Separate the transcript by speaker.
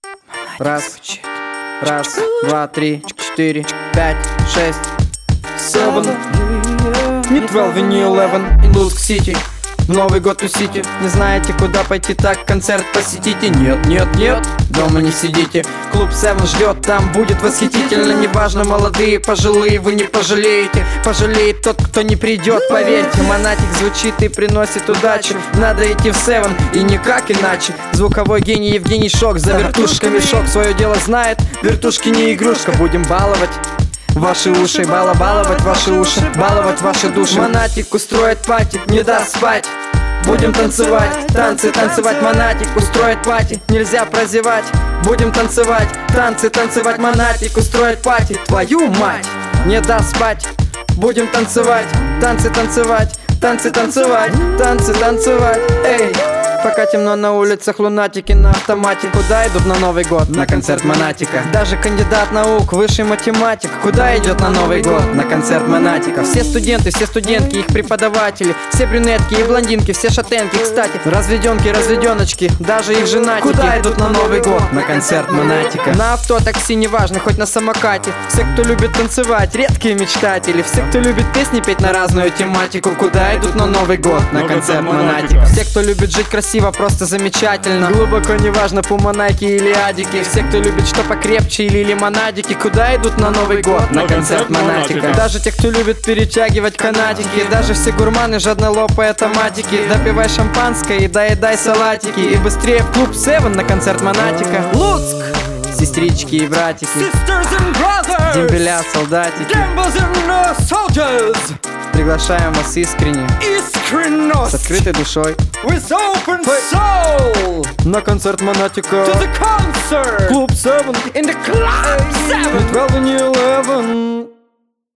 Speaker 1: Раз, два, три, 4, 5, 6, 7. Не 12 и не 11. Луск Сити, в Новый год тусите. Не знаете, куда пойти, так концерт посетите. Нет, нет, нет, дома не сидите. Клуб 7 ждет, там будет восхитительно. Неважно, молодые, пожилые, вы не пожалеете. Пожалеет тот, кто не придет, поверьте. Монатик звучит и приносит удачу. Надо идти в 7 и никак иначе. Звуковой гений Евгений Шок, за вертушками шок. Свое дело знает, вертушки не игрушка. Будем баловать ваши уши, баловать ваши уши, баловать ваши души. Монатик устроит пати, не даст спать. Будем танцевать, танцы танцевать. Монатик устроит пати, нельзя прозевать. Будем танцевать, танцы танцевать. Монатик устроит пати, твою мать, не даст спать. Будем танцевать, танцы танцевать, танцы танцевать, танцы танцевать. Эй! Пока темно на улицах, лунатики на автомате. Куда идут на Новый год? На концерт Монатика. Даже кандидат наук, высший математик. Куда идет на Новый год? На концерт Монатика. Все студенты, все студентки, их преподаватели. Все брюнетки и блондинки, все шатенки. Кстати, разведенки, разведеночки, даже их женатики. Куда идут на Новый год? На концерт Монатика. На авто, такси, неважно, хоть на самокате. Все, кто любит танцевать, редкие мечтатели. Все, кто любит песни петь на разную тематику. Куда идут на Новый год? На концерт Монатика. Все, кто любит жить красиво, просто замечательно. Глубоко неважно, пуманайки или адики. Все, кто любит что покрепче или лимонадики. Куда идут на Новый год? На концерт Монатика. Даже те, кто любит перетягивать канатики. Даже все гурманы, жадно лопая томатики. Допивай шампанское и доедай салатики. И быстрее в клуб 7 на концерт Монатика. Луцк! Сестрички и братики, дембеля, солдатики, приглашаем вас искренне, с открытой душой, на концерт Монатика. Клуб 7, in the club 7.